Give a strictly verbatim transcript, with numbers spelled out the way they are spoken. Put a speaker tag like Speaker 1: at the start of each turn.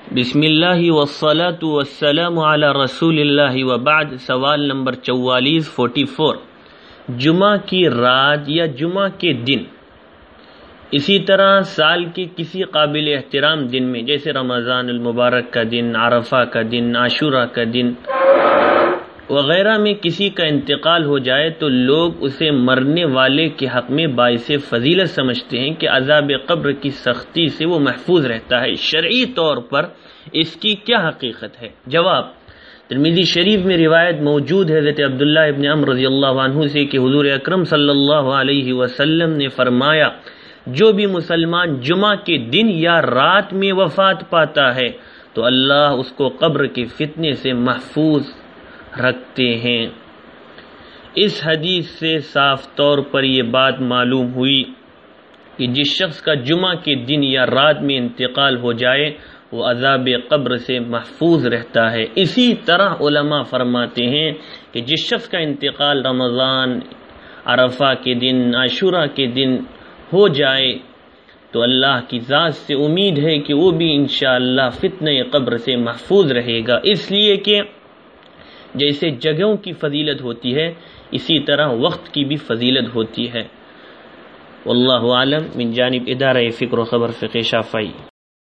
Speaker 1: بسم اللہ والصلاة والسلام علی رسول اللہ وبعد. سوال نمبر چوالیس فورٹی فور. جمعہ کی رات یا جمعہ کے دن، اسی طرح سال کے کسی قابل احترام دن میں جیسے رمضان المبارک کا دن، عرفہ کا دن، عاشورہ کا دن وغیرہ میں کسی کا انتقال ہو جائے تو لوگ اسے مرنے والے کے حق میں باعث فضیلت سمجھتے ہیں کہ عذاب قبر کی سختی سے وہ محفوظ رہتا ہے. شرعی طور پر اس کی کیا حقیقت ہے؟ جواب: ترمذی شریف میں روایت موجود ہے حضرت عبداللہ ابن عمرو رضی اللہ عنہ سے کہ حضور اکرم صلی اللہ علیہ وسلم نے فرمایا، جو بھی مسلمان جمعہ کے دن یا رات میں وفات پاتا ہے تو اللہ اس کو قبر کے فتنے سے محفوظ رکھتے ہیں. اس حدیث سے صاف طور پر یہ بات معلوم ہوئی کہ جس شخص کا جمعہ کے دن یا رات میں انتقال ہو جائے وہ عذاب قبر سے محفوظ رہتا ہے. اسی طرح علماء فرماتے ہیں کہ جس شخص کا انتقال رمضان، عرفہ کے دن، عاشورہ کے دن ہو جائے تو اللہ کی ذات سے امید ہے کہ وہ بھی انشاءاللہ فتنہ قبر سے محفوظ رہے گا، اس لیے کہ جیسے جگہوں کی فضیلت ہوتی ہے اسی طرح وقت کی بھی فضیلت ہوتی ہے. واللہ اعلم. من جانب ادارہ فکر و خبر فقہ شافعی.